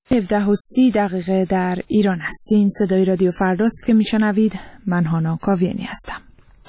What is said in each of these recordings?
17:30 در ایران هستین. صدای رادیو فرداست که میشنوید. من هانا کاویانی هستم.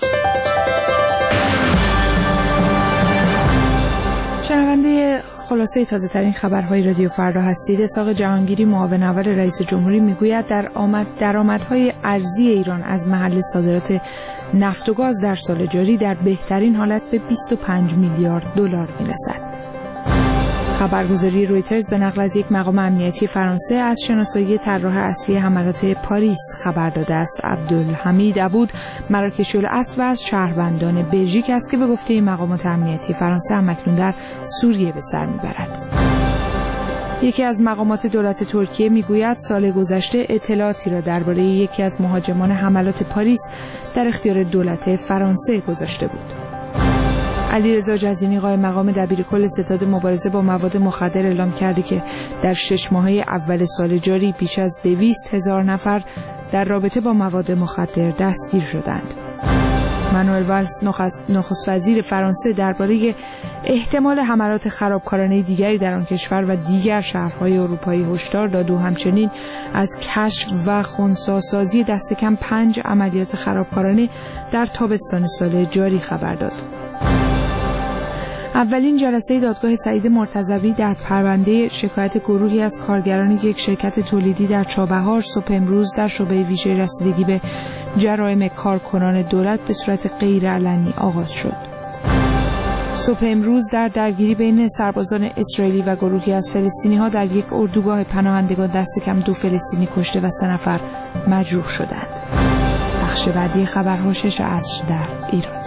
شنونده خلاصه تازه ترین خبرهای رادیو فردا هستید. اسحاق جهانگیری معاون اول رئیس جمهوری میگوید درآمدهای ارزی ایران از محل صادرات نفت و گاز در سال جاری در بهترین حالت به 25 میلیارد دلار میرسد. خبرگزاری رویترز به نقل از یک مقام امنیتی فرانسه از شناسایی طراح اصلی حملات پاریس خبر داده است. عبدالحمید عبود مراکشی الاصل و از شهروندان بلژیک است که به گفته مقامات امنیتی فرانسه همکنون در سوریه به سر میبرد. یکی از مقامات دولت ترکیه میگوید سال گذشته اطلاعاتی را درباره یکی از مهاجمان حملات پاریس در اختیار دولت فرانسه گذاشته بود. علیرضا جزینی قائم مقام دبیرکل ستاد مبارزه با مواد مخدر اعلام کرده که در 6 ماهه اول سال جاری بیش از 200,000 نفر در رابطه با مواد مخدر دستگیر شدند. مانوئل والز نخست وزیر فرانسه درباره احتمال حملات خرابکارانه دیگری در آن کشور و دیگر شهرهای اروپایی هشدار داد و همچنین از کشف و خنثی‌سازی دست کم 5 عملیات خرابکارانه در تابستان سال جاری خبر داد. اولین جلسه دادگاه سعید مرتضوی در پرونده شکایت گروهی از کارگران یک شرکت تولیدی در چابهار صبح امروز در شعبه ویژه رسیدگی به جرایم کارکنان دولت به صورت غیرعلنی آغاز شد. صبح امروز در درگیری بین سربازان اسرائیلی و گروهی از فلسطینی‌ها در یک اردوگاه پناهندگان دست کم 2 فلسطینی کشته و 3 نفر مجروح شدند. بخش بعدی خبرها 6 عصر در ایران.